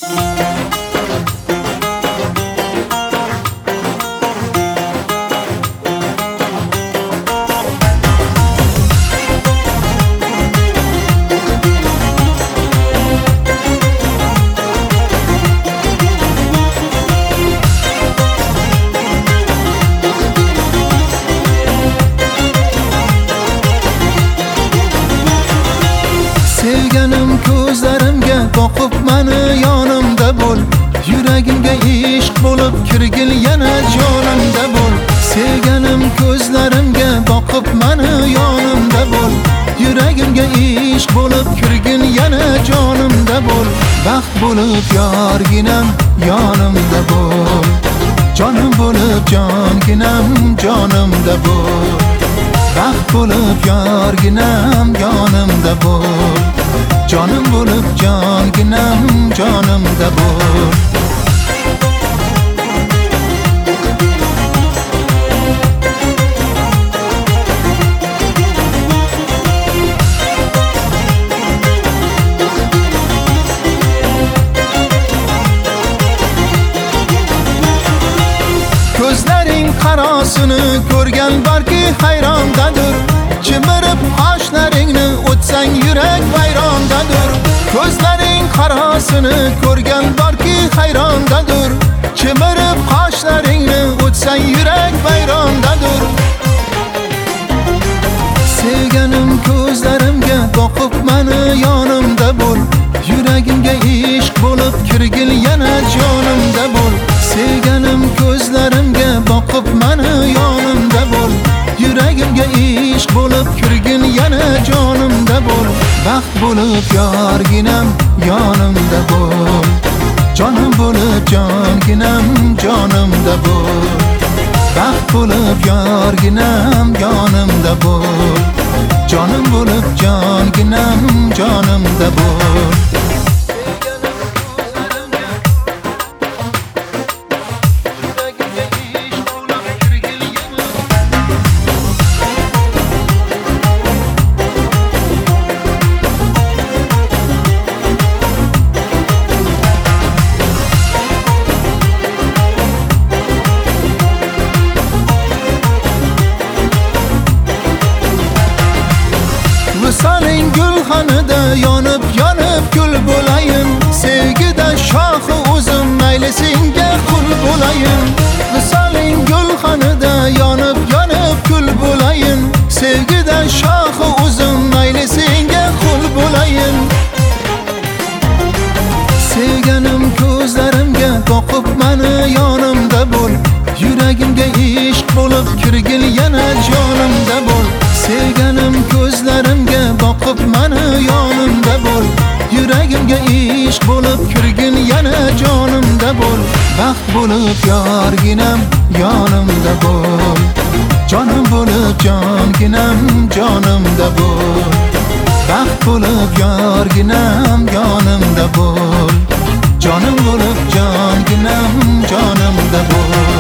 Sevganim ko'zlarimga boqib meni yonimda bo'l. Yuragimga ishq bo'lib kirgil yana jonimda bo'l. Sevganim ko'zlarimga boqib meni yonimda bo'l. Yuragimga ishq bo'lib kirgil yana jonimda bo'l. Baxt bo'lib yorginam yonimda bo'l. Jonim bo'lib jonginam jonimda bo'l. Baxt bo'lib yorginam yonimda bo'l. Jonim bo'lib jonginam jonimda bo'l. Ko'zlaring qarosini ko'rgan balki hayrondadir. Chimirib qoshlaringni o'tsang yurak vayrondadir. Ko'zlaring qarosini ko'rgan balki hayrondadir. Chimirib qoshlaringni o'tsang yurak vayrondadir. Sevganim ko'zlarimga boqib meni yonimda bo'l. Yuragimga ishq bo'lib kirgil yana jonimda bo'l. Sevganim ko'zlarimga boqib meni yonimda bo'l. Yuragimga ishq bo'lib kirgin yana jonimda bo'l. Baxt bo'lib yorginam yonimda bo'l. Jonim bo'lib jonginam jonimda bo'l. Baxt bo'lib yorginam yonimda bo'l. Jonim bo'lib jonginam jonimda bo'l. Visoling gulxonida yonib yonib kul bo'layin. Sevgida shoxi o'zim mayli senga qul bo'layin. Visoling gulxonida yonib yonib kul bo'layin. Sevgida shoxi o'zim mayli senga qul bo'layin. Sevganim ko'zlarimga boqib meni yonimda bo'l. Yuragimga ishq bo'lib kirgil yana jonimda bo'l. Sevganim ko'zlarimga boqib meni yonimda bo'l. Yuragimga ishq bo'lib kirgin yana jonimda bo'l. Baxt bo'lib yorginam yonimda bo'l. Jonim bo'lib jonginam jonimda bo'l. Baxt bo'lib yorginam yonimda bo'l. Jonim bo'lib jonginam jonimda bo'l.